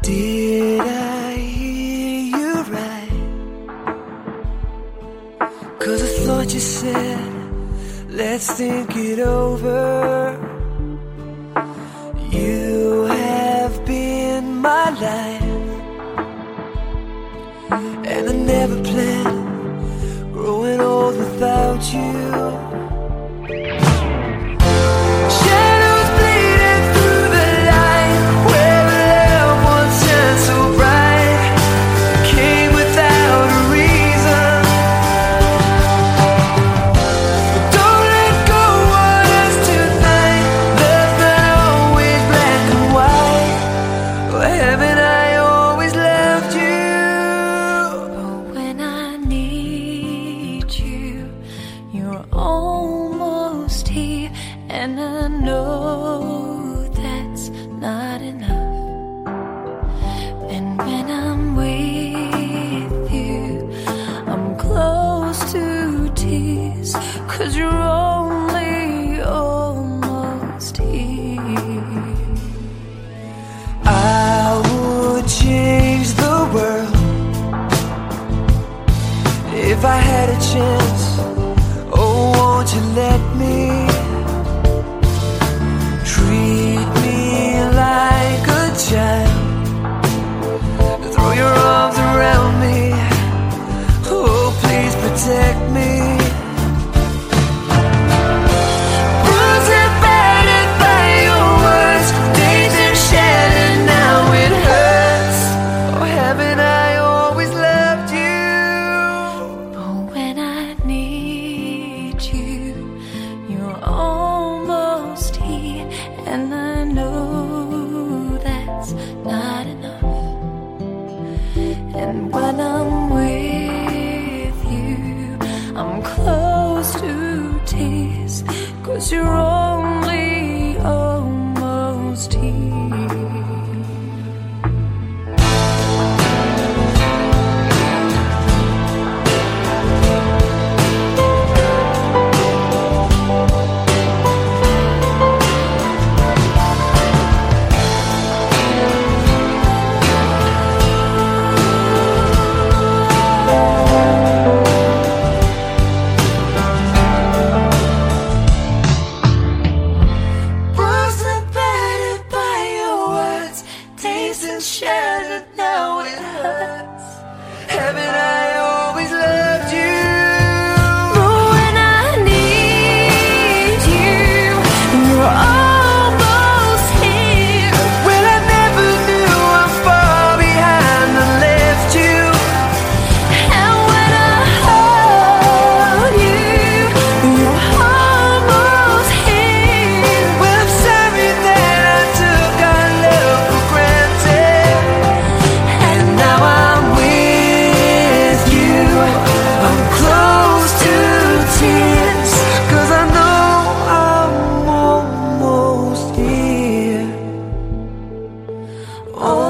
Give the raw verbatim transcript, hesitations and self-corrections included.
Did I hear you right? 'Cause I thought you said, let's think it over. You have been my life, and I never planned growing old without you. Almost here, and I know that's not enough. And when I'm with you, I'm close to tears, 'cause you're only almost here. I would change the world if I had a chance. Won't you let me treat me like a child? Throw your arms around me. Oh, please protect me. Bruised and battered by your words, dazed and shattered, now it hurts. Oh, haven't I always loved you? But when I need you, you're almost here, and I know that's not enough. And when I'm with you, I'm close to tears, 'cause you're only almost here. Shattered, now it hurts. Haven't I always loved you? But when I need you, you're almost here. Well, I never knew how far behind I left you. And when I hold you, you're almost here. Well, I'm sorry that I took our love for granted. Now I'm with you, I'm close to tears, 'cause I know I'm almost here. Oh.